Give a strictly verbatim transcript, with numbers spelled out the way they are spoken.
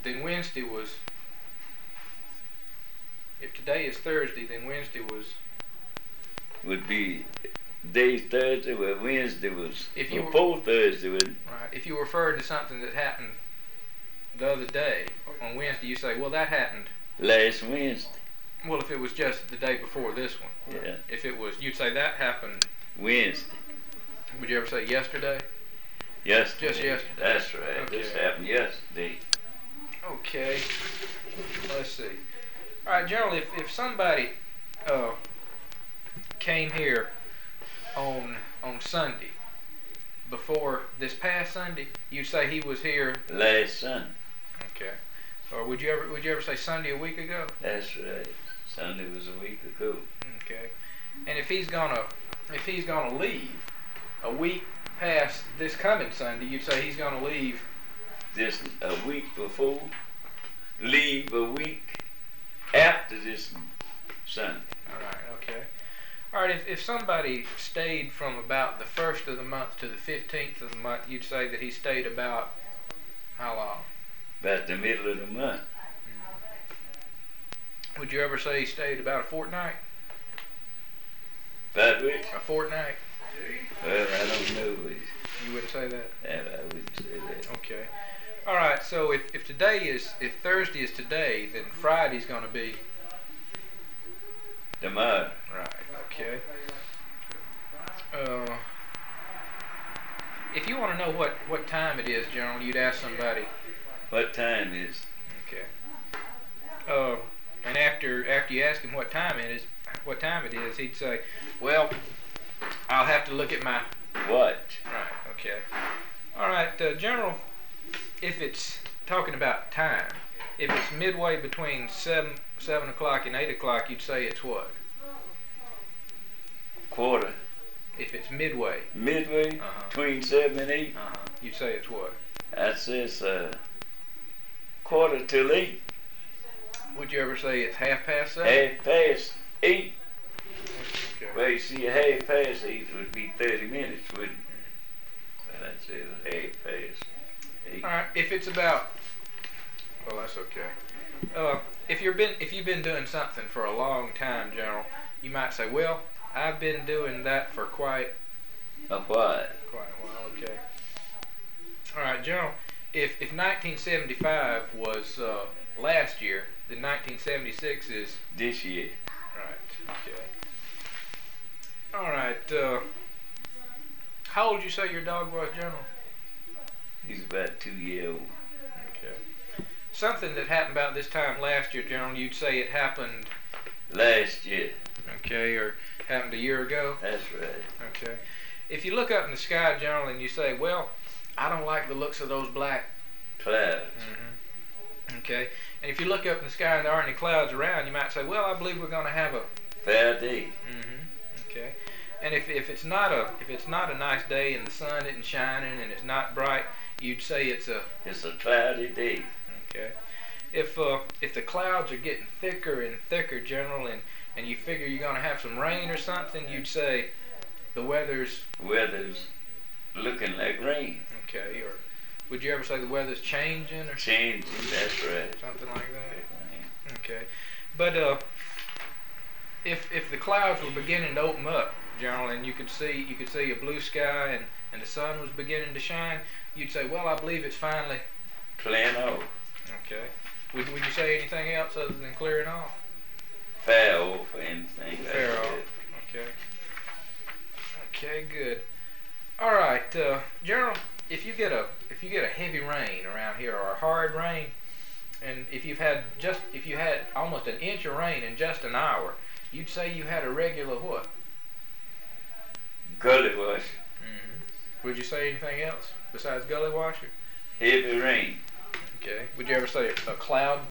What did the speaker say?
then Wednesday was. If today is Thursday, then Wednesday was. Would be day's Thursday, well Wednesday was If you before were, Thursday, wouldn't right. If you referred to something that happened the other day on Wednesday, you say, well, that happened last Wednesday. Well, if it was just the day before this one. Yeah. If it was, you'd say that happened Wednesday. Would you ever say yesterday? Yesterday. Just yesterday. That's right. Okay. This happened yesterday. Okay. Let's see. All right, General, if, if somebody uh, came here on on Sunday, before this past Sunday, you'd say he was here last Sunday. Okay. Or would you ever would you ever say Sunday a week ago? That's right. Sunday was a week ago. Okay. And if he's gonna if he's gonna leave a week past this coming Sunday, you'd say he's gonna leave this a week before, leave a week after this Sunday. All right. Okay. All right. If if somebody stayed from about the first of the month to the fifteenth of the month, you'd say that he stayed about how long? About the middle of the month. Would you ever say he stayed about a fortnight? About which? A fortnight? Well, I don't know. You wouldn't say that? Yeah, I wouldn't say that. Okay. All right. So if if today is if Thursday is today, then Friday's going to be tomorrow. Right. Okay. Uh, if you want to know what what time it is, General, you'd ask somebody. What time is? Okay. Uh, and after after you ask him what time it is, what time it is, he'd say, "Well, I'll have to look at my watch." Right. Okay. All right, uh, General. If it's talking about time, if it's midway between seven seven o'clock and eight o'clock, you'd say it's what? Quarter. If it's midway. Midway uh-huh. between seven and eight. Uh huh. You'd say it's what? I says uh, quarter till eight. Would you ever say it's half past seven? Half past eight. Okay. Well, you see, half past eight would be thirty minutes, wouldn't it? But I said half past eight. All right. If it's about, well, that's okay. Uh, if you've been if you've been doing something for a long time, General, you might say, well, I've been doing that for quite a while. Quite a while. Okay. All right, General. If if nineteen seventy-five was uh, last year, then nineteen seventy-six is this year. Right. Okay. All right. Uh, how old did you say your dog was, General? He's about two years old. Okay. Something that happened about this time last year, General, you'd say it happened last year. Okay, or happened a year ago? That's right. Okay. If you look up in the sky, General, and you say, well, I don't like the looks of those black clouds. Mm-hmm. Okay. And if you look up in the sky and there aren't any clouds around, you might say, well, I believe we're going to have a fair day. Mm-hmm. Okay. And if if it's not a if it's not a nice day and the sun isn't shining and it's not bright, you'd say it's a it's a cloudy day. Okay. If uh if the clouds are getting thicker and thicker, General, and and you figure you're going to have some rain or something, you'd say the weather's weather's looking like rain. Okay. Or would you ever say the weather's changing or changing? That's right. Something like that. Okay. But uh, if if the clouds were beginning to open up, General, and you could see you could see a blue sky and and the sun was beginning to shine, you'd say, well, I believe it's finally clearing off. Okay. Would would you say anything else other than clearing off? Fair off or anything. Fair off. Okay. Okay. Good. All right, uh, General. If you get a if you get a heavy rain around here or a hard rain, and if you've had just if you had almost an inch of rain in just an hour, you'd say you had a regular what? Gully washer. Mm-hmm. Would you say anything else besides gully washer? Heavy rain. Okay. Would you ever say a cloud